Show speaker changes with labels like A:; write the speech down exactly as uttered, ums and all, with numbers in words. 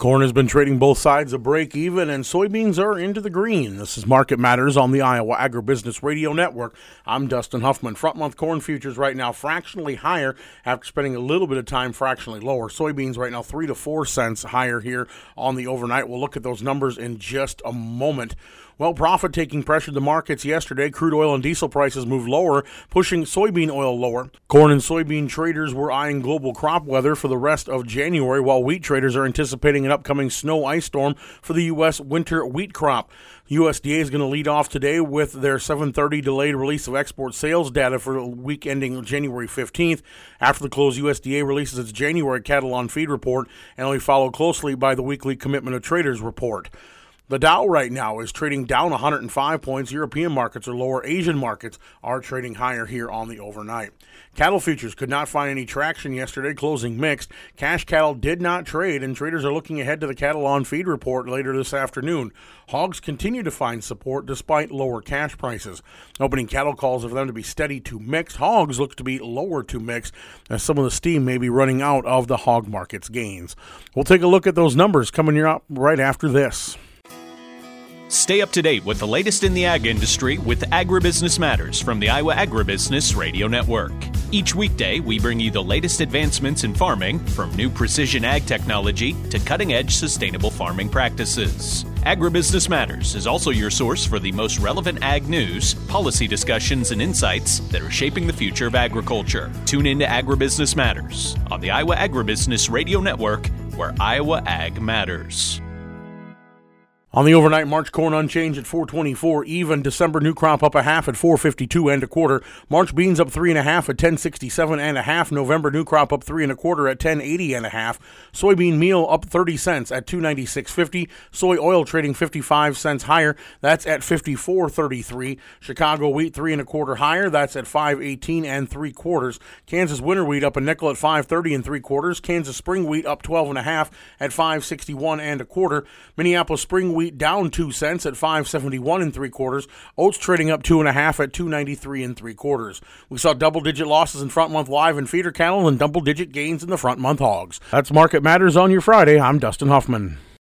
A: Corn has been trading both sides of break even, and soybeans are into the green. This is Market Matters on the Iowa Agribusiness Radio Network. I'm Dustin Huffman. Front month corn futures right now fractionally higher after spending a little bit of time fractionally lower. Soybeans right now three to four cents higher here on the overnight. We'll look at those numbers in just a moment. Well, profit taking pressured the markets yesterday. Crude oil and diesel prices moved lower, pushing soybean oil lower. Corn and soybean traders were eyeing global crop weather for the rest of January, while wheat traders are anticipating an upcoming snow ice storm for the U S winter wheat crop. U S D A is going to lead off today with their seven thirty delayed release of export sales data for the week ending January fifteenth. After the close, U S D A releases its January cattle on feed report, and will be followed closely by the weekly Commitment of Traders report. The Dow right now is trading down one hundred five points. European markets are lower. Asian markets are trading higher here on the overnight. Cattle futures could not find any traction yesterday, closing mixed. Cash cattle did not trade, and traders are looking ahead to the cattle on feed report later this afternoon. Hogs continue to find support despite lower cash prices. Opening cattle calls are for them to be steady to mixed. Hogs look to be lower to mixed, as some of the steam may be running out of the hog market's gains. We'll take a look at those numbers coming up right after this.
B: Stay up to date with the latest in the ag industry with Agribusiness Matters from the Iowa Agribusiness Radio Network. Each weekday, we bring you the latest advancements in farming, from new precision ag technology to cutting-edge sustainable farming practices. Agribusiness Matters is also your source for the most relevant ag news, policy discussions, and insights that are shaping the future of agriculture. Tune in to Agribusiness Matters on the Iowa Agribusiness Radio Network, where Iowa Ag matters.
A: On the overnight, March corn unchanged at four twenty-four even. December new crop up a half at four fifty-two and a quarter. March beans up three and a half at ten sixty-seven and a half. November new crop up three and a quarter at ten eighty and a half. Soybean meal up thirty cents at two ninety-six fifty. Soy oil trading fifty-five cents higher. That's at fifty-four thirty-three. Chicago wheat three and a quarter higher. That's at five eighteen and three quarters. Kansas winter wheat up a nickel at five thirty and three quarters. Kansas spring wheat up twelve and a half at five sixty-one and a quarter. Minneapolis spring wheat down two cents at five seventy-one and three quarters. Oats trading up two and a half at two ninety-three and three quarters. We saw double-digit losses in front month live and feeder cattle and double-digit gains in the front month hogs. That's Market Matters on your Friday. I'm Dustin Huffman.